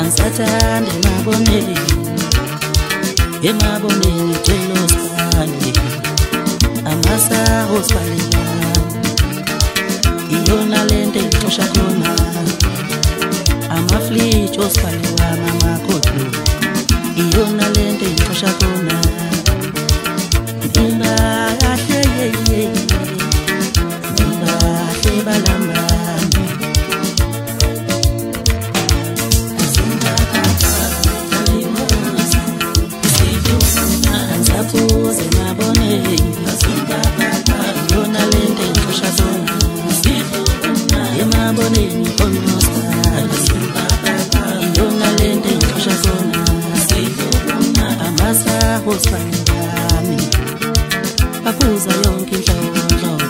Sathanda emaboneni jealous bani amasaho sibaliwa iyona lento ixosha khona amaflitsho sibaliwa mama kodwa iyona lento ixosha khona imba kahle imba kahle balamba Zapuze maboneni iyona lento ixosha khona emaboneni konosta iyona lento ixosha khona amasaho sibaliwami baphuza yonke inhlobo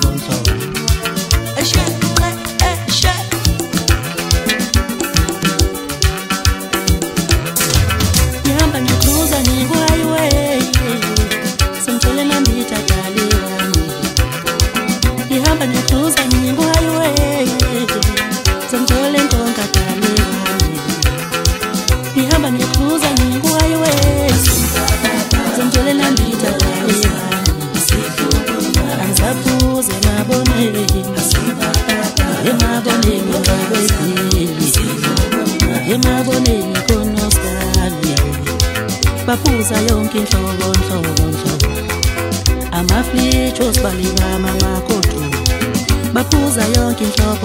ngihamba ngikhuza ngikwayiwe sengitshele nambitha dali wami ngihamba ngikhuza ngikwayiwe sengitshele nkonka dali wami ngihamba ngikhuza ngikwayiwe sengitshele nambitha dali wami angizaphuze emaboneni emaboneni konoskani baphuza yonke inhlobo amaflitsho sibaliwa mama kodwa baphuza yonke inhlobo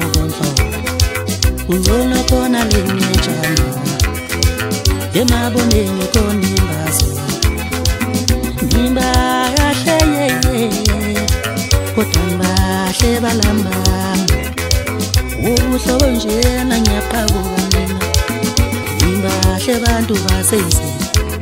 ungcono khona lenetshana emaboneni konimbazo nimba kahle kodwa mbahle balamba ubuhlobo njena ngiyaqhabuka mina nimbahle bantu basenzini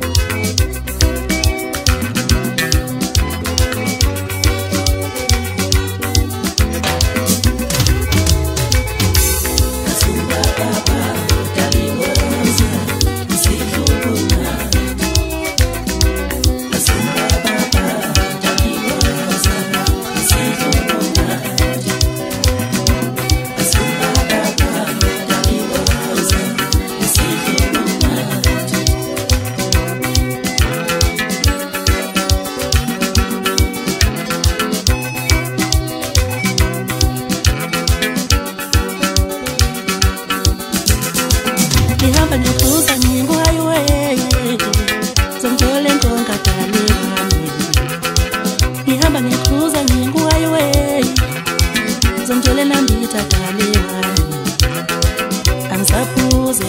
ngihamba ngikhuza ngikwayiwe sengitshele nkonka dali wami ngihamba ngikhuza ngikwayiwe sengitshele nambitha dali wami angisaphuze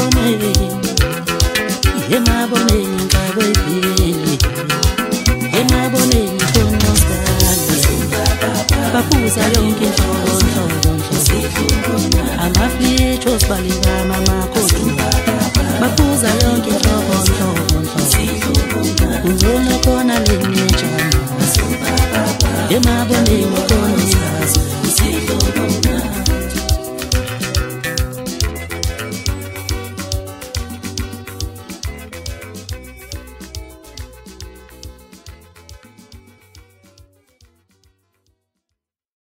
emaboneni ngikabuyivili emaboneni konoskani baphuza yonke inhlobo amaflitsho sibaliwa mama kodwa baphuza yonke inhlobo ungcono khona lenetshana